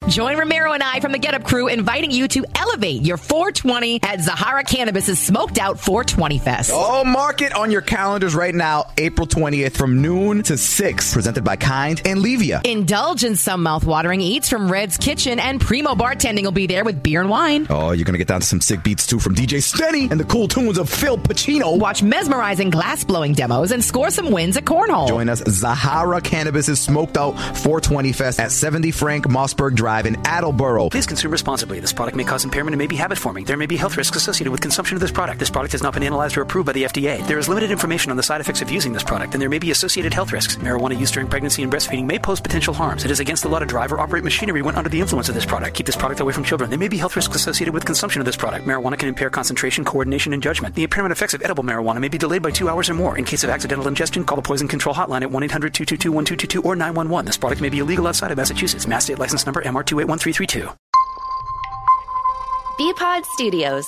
Join Romero and I from the Get Up crew inviting you to elevate your 420 at Zahara Cannabis' Smoked Out 420 Fest. Oh, mark it on your calendars right now, April 20th from noon to 6, presented by Kind and Levia. Indulge in some mouth-watering eats from Red's Kitchen, and Primo Bartending will be there with beer and wine. Oh, you're going to get down to some sick beats, too, from DJ Stenny and the cool tunes of Phil Pacino. Watch mesmerizing glass-blowing demos and score some wins at Cornhole. Join us, Zahara Cannabis' Smoked Out 420 Fest at 70 Frank Mossberg Drive in Attleboro. Please consume responsibly. This product may cause impairment and may be habit-forming. There may be health risks associated with consumption of this product. This product has not been analyzed or approved by the FDA. There is limited information on the side effects of using this product, and there may be associated health risks. Marijuana use during pregnancy and breastfeeding may pose potential harms. It is against the law to drive or operate machinery when under the influence of this product. Keep this product away from children. There may be health risks associated with consumption of this product. Marijuana can impair concentration, coordination, and judgment. The impairment effects of edible marijuana may be delayed by 2 hours or more. In case of accidental ingestion, call the Poison Control Hotline at 1-800-222-1222 or 911. This product may be illegal outside of Massachusetts. Mass State License Number MR281332. Bpod Studios.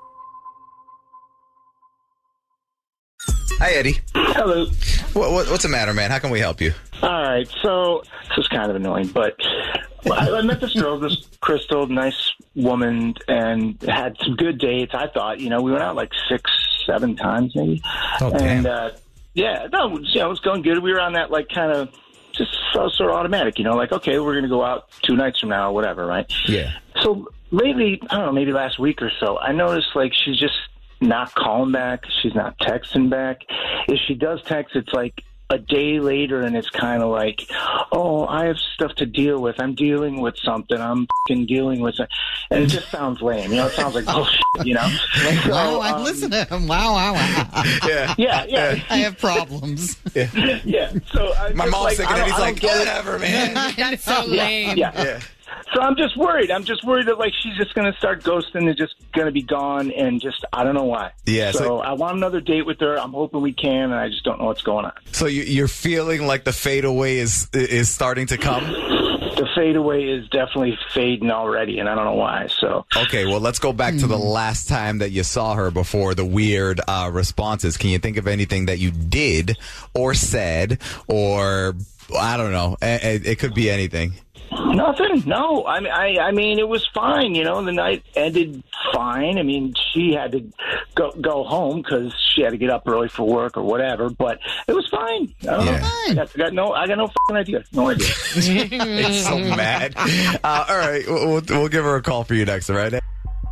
Hi, Eddie. Hello. What's the matter, man? How can we help you? All right, so this is kind of annoying, but I met this girl, this Crystal, nice woman, and had some good dates. I thought, we went out like 6-7 times maybe. Oh, damn. And it was going good. We were on that like kind of just sort of automatic, like, okay, we're going to go out 2 nights from now or whatever, right? Yeah. So lately, I don't know, maybe last week or so, I noticed like she's just not calling back. She's not texting back. If she does text, it's like a day later, and it's kind of like, oh, I have stuff to deal with. I'm dealing with something. I'm fucking dealing with it. And it just sounds lame. It sounds like bullshit, Like, wow, I listen to him. Wow. Yeah. I have problems. Yeah. So My mom's thinking that he's like, get it. whatever, man. That's so lame. Yeah. So I'm just worried. that like she's just going to start ghosting and just going to be gone, and just I don't know why. Yeah. So I want another date with her. I'm hoping we can, and I just don't know what's going on. So you're feeling like the fadeaway is starting to come? The fadeaway is definitely fading already, and I don't know why. So okay, well, let's go back to the last time that you saw her before the weird responses. Can you think of anything that you did or said, or I don't know? It could be anything. Nothing. No. I mean, it was fine. The night ended fine. I mean, she had to go home because she had to get up early for work or whatever. But it was fine. I don't know. I got no fucking idea. No idea. It's so mad. All right, we'll give her a call for you next. All right.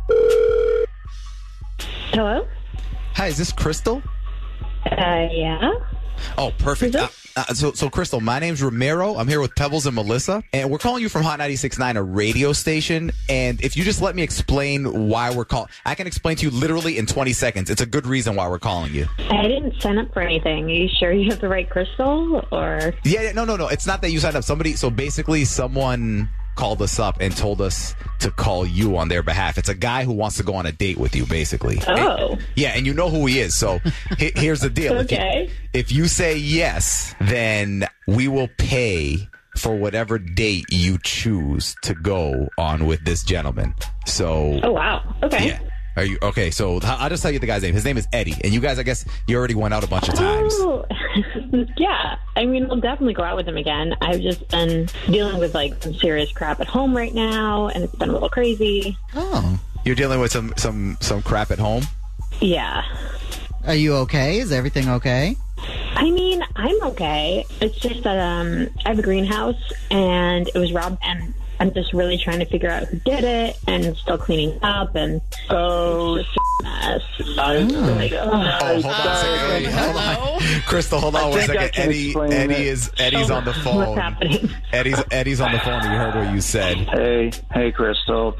Hello? Hi, is this Crystal? Yeah. Oh, perfect. So, Crystal, my name's Romero. I'm here with Pebbles and Melissa, and we're calling you from Hot 96.9, a radio station. And if you just let me explain why we're calling, I can explain to you literally in 20 seconds. It's a good reason why we're calling you. I didn't sign up for anything. Are you sure you have the right Crystal, or? Yeah, no. It's not that you signed up. Someone called us up and told us to call you on their behalf. It's a guy who wants to go on a date with you, basically. Oh. And you know who he is. So here's the deal. Okay. If you say yes, then we will pay for whatever date you choose to go on with this gentleman. So. Oh, wow. Okay. Yeah. Are you okay? So I'll just tell you the guy's name. His name is Eddie, and you guys, I guess, you already went out a bunch of times. Oh, yeah. I mean, we'll definitely go out with him again. I've just been dealing with like some serious crap at home right now, and it's been a little crazy. Oh, you're dealing with some crap at home. Yeah. Are you okay? Is everything okay? I mean, I'm okay. It's just that I have a greenhouse, and it was robbed, and I'm just really trying to figure out who did it, and still cleaning up, and it's just a mess. Hold on a second. Hold on. Crystal, hold on one second. Eddie's on the phone. What's happening? Eddie's on the phone. You heard what you said. Hey, Crystal.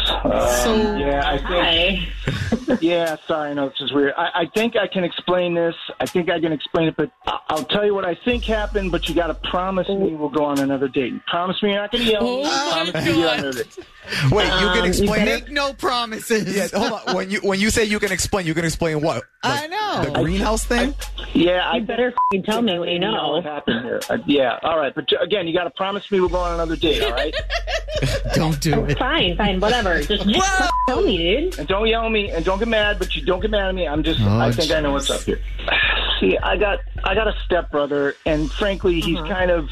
Yeah, sorry, no, this is weird. I think I can explain this. I think I can explain it, but I'll tell you what I think happened, but you got to promise me we'll go on another date. Promise me you're not going to yell. Promise me you're on another date. Wait, you can explain it? Make no promises. Yeah, hold on. When you say you can explain what? I know. The greenhouse thing? You better tell me what you know. What happened here. Yeah, all right. But again, you got to promise me we'll go on another date, all right? Don't do it. Fine, whatever. Just tell me, dude. And don't yell at me, and don't get mad, but you don't get mad at me. I think I know what's up here. See, I got a stepbrother, and frankly, he's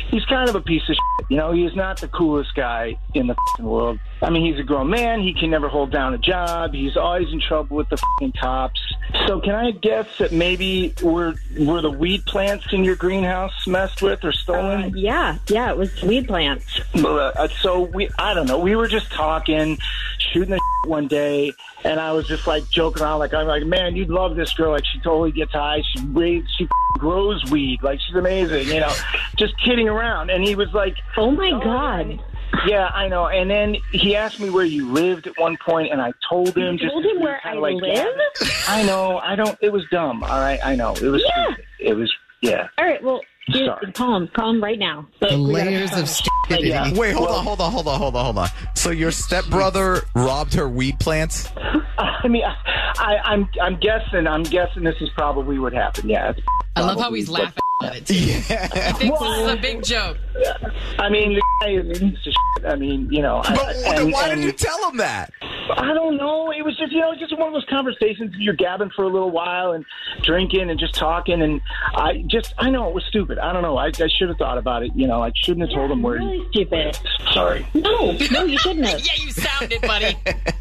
he's kind of a piece of shit. You know, he's not the coolest guy in the world. I mean, he's a grown man. He can never hold down a job. He's always in trouble with the cops. So can I guess that maybe were the weed plants in your greenhouse messed with or stolen? Yeah, it was weed plants. So I don't know. We were just talking, shooting the one day, and I was just like joking around, I'm like, man, you'd love this girl. Like, she totally gets high. She grows weed. Like, she's amazing. You know, just kidding around. And he was like, oh my God. Yeah, I know. And then he asked me where you lived at one point, and I told him. You told him where I live? I know. It was dumb. All right. I know. It was stupid. It was, yeah. All right. Well, call him right now. The layers of stupidity. Yeah. Wait, hold on. So your stepbrother robbed her weed plants? I mean, I'm guessing this is probably what happened. Yeah. I love how he's laughing at it, too. Yeah. I think this is a big joke. I mean, the guy is a piece of shit. I mean, you know. Why did you tell him that? I don't know. It was just, just one of those conversations you're gabbing for a little while and drinking and just talking. And I know it was stupid. I don't know. I should have thought about it. You know, I shouldn't have told him where. Really stupid. Sorry. No, you shouldn't have. Yeah, you sounded, buddy.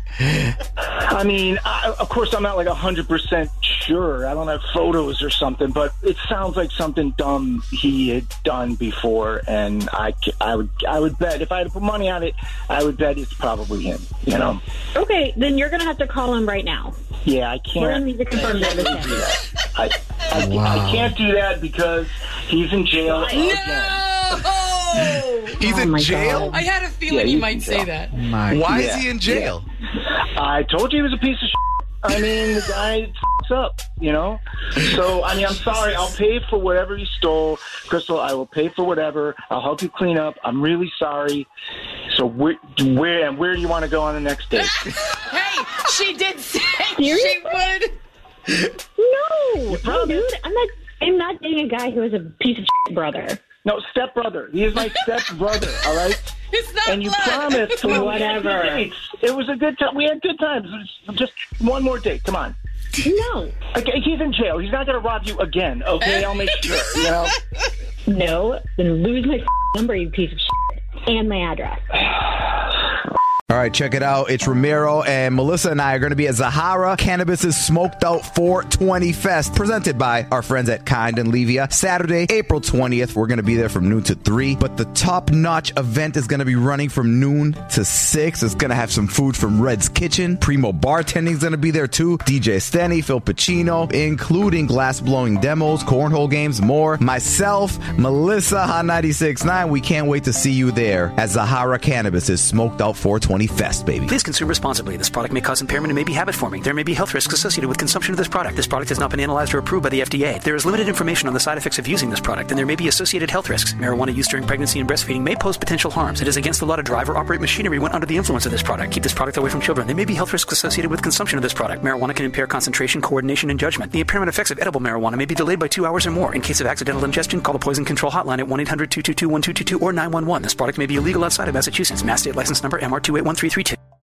I mean, of course, I'm not like 100% sure. I don't have photos or something, but it sounds like something dumb he had done before. And I would bet, if I had to put money on it, I would bet it's probably him, you know? Okay, then you're going to have to call him right now. Yeah, I can't. We're going to need to confirm that with him. I can't do that because he's in jail again. No! He's in jail? I had a feeling you might say that. Why is he in jail? I told you he was a piece of shit. I mean, the guy f***s up, you know? So, I mean, I'm sorry. I'll pay for whatever you stole. Crystal, I will pay for whatever. I'll help you clean up. I'm really sorry. So where do you want to go on the next date? Hey, she did say Seriously? she would. No, dude. I'm not dating a guy who is a piece of shit brother. No, stepbrother. He is my stepbrother, all right? It's not and you blood. promised to Whatever. It was a good time. We had good times. Just one more date. Come on. No. Okay, he's in jail. He's not going to rob you again, okay? I'll make sure, you know? No, then lose my number, you piece of shit, and my address. All right, check it out. It's Ramiro, and Melissa and I are going to be at Zahara Cannabis's Smoked Out 420 Fest, presented by our friends at Kind and Levia. Saturday, April 20th. We're going to be there from noon to 3. But the top-notch event is going to be running from noon to 6. It's going to have some food from Red's Kitchen. Primo Bartending is going to be there, too. DJ Stenny, Phil Pacino, including glass-blowing demos, cornhole games, more. Myself, Melissa, Hot 96.9. We can't wait to see you there at Zahara Cannabis's Smoked Out 420 Fest, baby. Please consume responsibly. This product may cause impairment and may be habit-forming. There may be health risks associated with consumption of this product. This product has not been analyzed or approved by the FDA. There is limited information on the side effects of using this product, and there may be associated health risks. Marijuana use during pregnancy and breastfeeding may pose potential harms. It is against the law to drive or operate machinery when under the influence of this product. Keep this product away from children. There may be health risks associated with consumption of this product. Marijuana can impair concentration, coordination, and judgment. The impairment effects of edible marijuana may be delayed by 2 hours or more. In case of accidental ingestion, call the Poison Control Hotline at 1-800-222-1222 or 911. This product may be illegal outside of Massachusetts. Mass State License Number MR2813332.